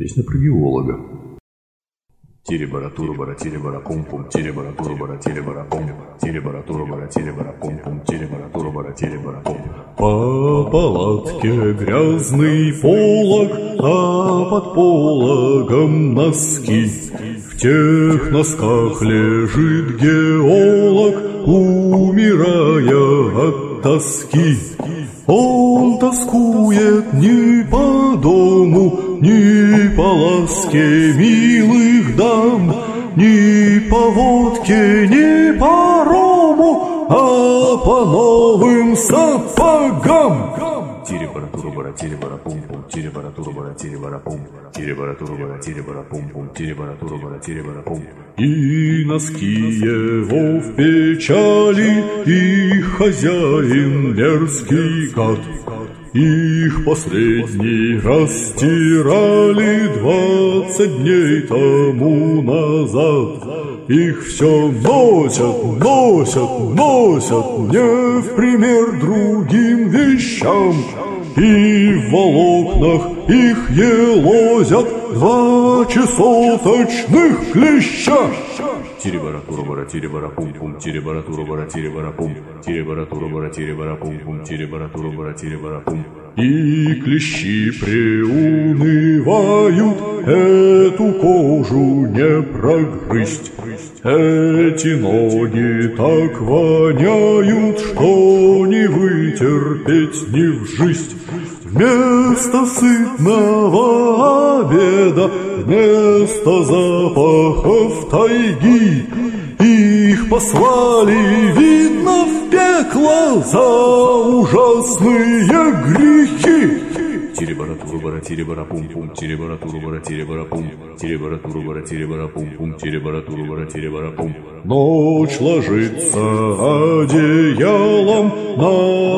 Песня про геолога. Тире-бара-тура-бара, тире-бара-пум-пум, тире-бара-тура-бара, тире-бара-пум, тире-бара-тура-бара, тире-бара-пум-пум, тире-бара-тура-бара, тире-бара-пум. По палатке грязный полог, а под пологом носки. В тех носках лежит геолог, умирая от тоски. Он тоскует ни по дому, ни по ласке милых дам, ни по водке, ни по рому, а по новым сапогам. Тире-бара-тура-бара, тире-бара-пум-пум, тире-бара-тура-бара, тире-бара-пум, тире-бара-тура-бара, тире-бара-пум-пум, тире-бара-тура-бара, тире-бара-пум. И носки его в печали, и хозяин мерзкий гад. Их последний раз стирали 20 дней тому назад. Их все носят, носят, носят, не в пример другим вещам. И в волокнах их елозят 2 чесоточных клеща. Тире-бара-тура-бара, тире-бара-пум-пум, тире-бара-тура-бара, тире-бара-пум, тире-бара-тура-бара, тире-бара-пум-пум, тире-бара-тура-бара, тире-бара-пум. И клещи преунывают, эту кожу не прогрызть. Эти ноги так воняют, что не вытерпеть ни в жизнь. Вместо сытного обеда, вместо запахов тайги, их послали, видно, в пекло за ужасные грехи. Тире-бара-тура-бара, тире-бара-пум-пум, тире-бара-тура-бара, тире-бара-пум, тире-бара-тура-бара, тире-бара-пум-пум, тире-бара-тура-бара, тире-бара-пум. Ночь ложится одеялом на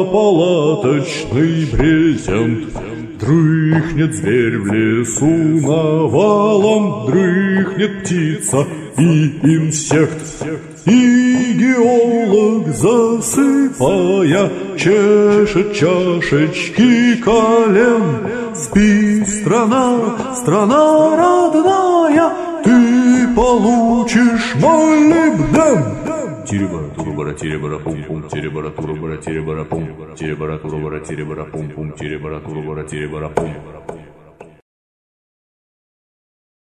палаточный брезент. Дрыхнет зверь в лесу навалом, дрыхнет птица и инсект. И геолог, засыпая, чешет чашечки колен. Спи, страна, страна родная, ты получишь молибден. Тире-бара-тура-бара, тире-бара-пум-пум, тире-бара-тура-бара, тире-бара-пум, тире-бара-тура-бара, тире-бара-пум-пум, тире-бара-тура-бара, тире-бара-пум.